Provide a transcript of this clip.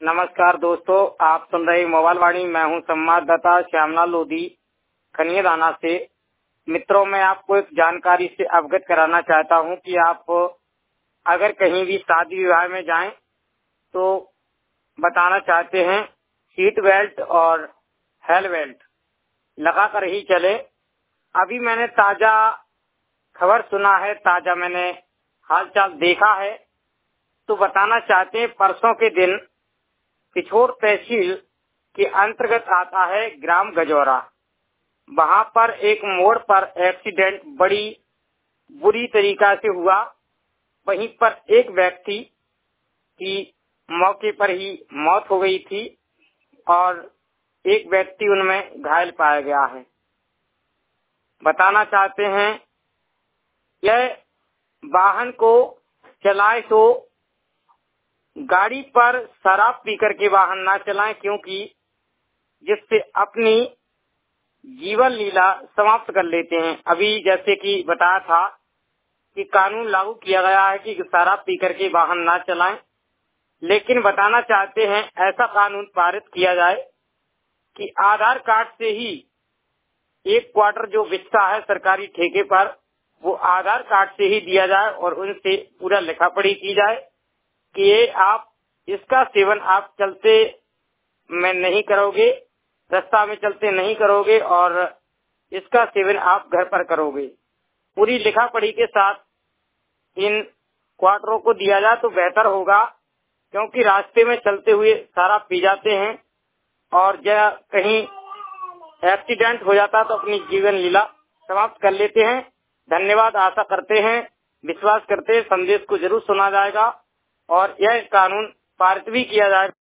नमस्कार दोस्तों, आप सुन रहे मोबाइल वाणी। मैं हूं संवाददाता श्यामलाल लोधी खनियादाना से। मित्रों, मैं आपको एक जानकारी से अवगत कराना चाहता हूं कि आप अगर कहीं भी शादी विवाह में जाएं तो बताना चाहते हैं सीट बेल्ट और हेलमेट लगा कर ही चले। अभी मैंने ताजा खबर सुना है, ताजा मैंने हालचाल देखा है, तो बताना चाहते हैं परसों के दिन पिछोर तहसील के अंतर्गत आता है ग्राम गजौरा। वहां पर एक मोड़ पर एक्सीडेंट बड़ी बुरी तरीका से हुआ। वहीं पर एक व्यक्ति की मौके पर ही मौत हो गई थी और एक व्यक्ति उनमें घायल पाया गया है। बताना चाहते हैं यह वाहन को चलाए तो गाड़ी पर शराब पीकर के वाहन ना चलाएं, क्योंकि जिससे अपनी जीवन लीला समाप्त कर लेते हैं। अभी जैसे कि बताया था कि कानून लागू किया गया है कि शराब पीकर के वाहन ना चलाएं, लेकिन बताना चाहते हैं ऐसा कानून पारित किया जाए कि आधार कार्ड से ही एक क्वार्टर जो बिकता है सरकारी ठेके पर, वो आधार कार्ड से ही दिया जाए और उनसे पूरा लिखा पढ़ी की जाए कि ये आप इसका सेवन आप चलते में नहीं करोगे, रास्ता में चलते नहीं करोगे और इसका सेवन आप घर पर करोगे। पूरी लिखा पढ़ी के साथ इन क्वार्टरों को दिया जाए तो बेहतर होगा, क्योंकि रास्ते में चलते हुए शराब पी जाते हैं और जब कहीं एक्सीडेंट हो जाता तो अपनी जीवन लीला समाप्त कर लेते हैं। धन्यवाद। आशा करते हैं, विश्वास करते हैं संदेश को जरूर सुना जाएगा और यह कानून पारित भी किया जाएगा।